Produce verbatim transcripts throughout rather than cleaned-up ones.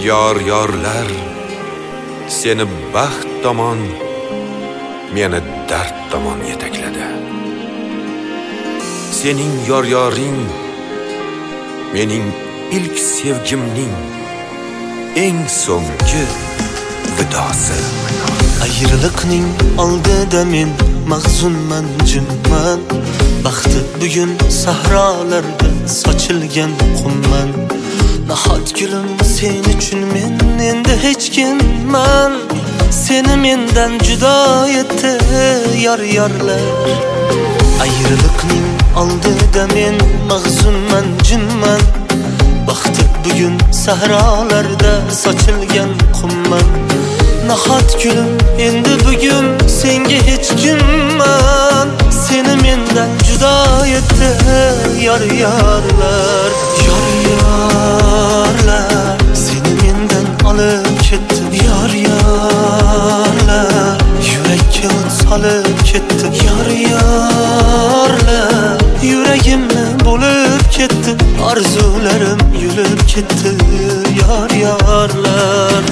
Yor yorlar seni baxt tomon, meni dard tomon yetakladi. Sening yor yoring mening ilk sevgimning eng so'nggi vidosi. Ayriliqning oldida men mahzunman, jimman. Baxti bugun sahrolarda sochilgan qumman. Nahot gulim sen uchun men endi hech kimman. Seni mendan judo etdi yor yorlar. Ayriliqning oldida men mahzunman, jimman. Baxti bugun sahrolarda sochilgan qumman. Nahot gulim endi bugun senga hech kimman. Seni mendan judo etdi yor yorlar. Yor yorlar seni mendan olib ketdi. Yor yorlar yurakka o't solib ketdi. Yor yorlar yuragimni bo'lib ketdi. Orzularim yulib ketdi. Yor yorlar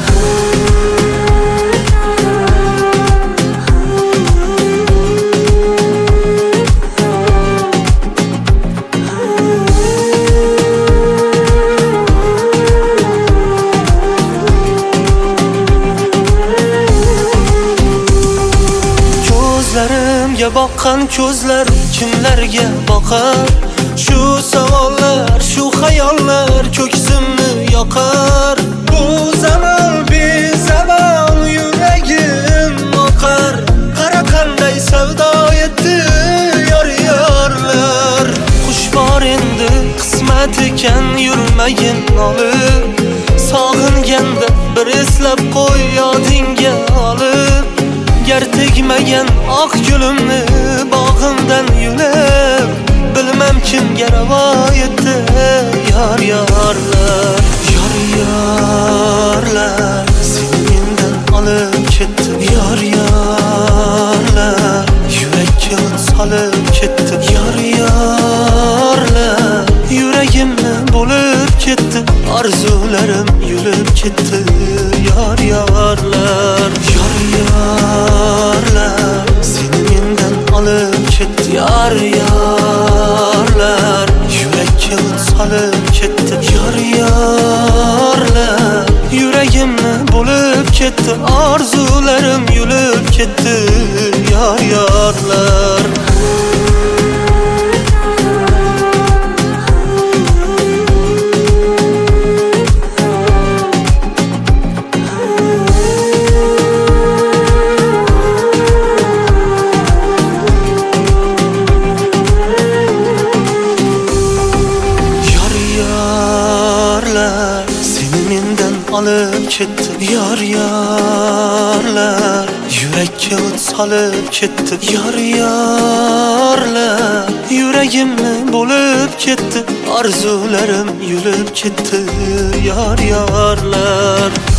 Ko'zlarimga boqqan ko'zlar kimlarga boqar? Shu savollar, shu xayollar ko'ksimni yoqar. Bu zamon bezabon yuragim oqar. Qara qanday savdo etdi yor yorlar. Qush bor endi qismat ekan yurmagin olib. Sog'inganda bir eslab qo'y yodingga olib. Gar tegmagan oq gulimni bog'imdan yulib. Bilmam kimga ravo etdi yor yorlar. Yor yorlar seni mendan olib ketdi. Yor yorlar yurakka o't solib ketdi. Yor yorlar yuragimni bo'lib ketdi. Orzularim yulib ketdi. Yor yorlar yor yorlar seni mendan olib ketdi. Yor yorlar yurakka o't solib ketdi. Yor yorlar yuragimni bo'lib ketdi. Orzularim yulib ketdi. Yor yorlar olib ketdi. Yor yorlar yurakka o't solib ketdi. Yor yorlar yuragimni bo'lib ketdi. Orzularim yulib ketdi. Yor yorlar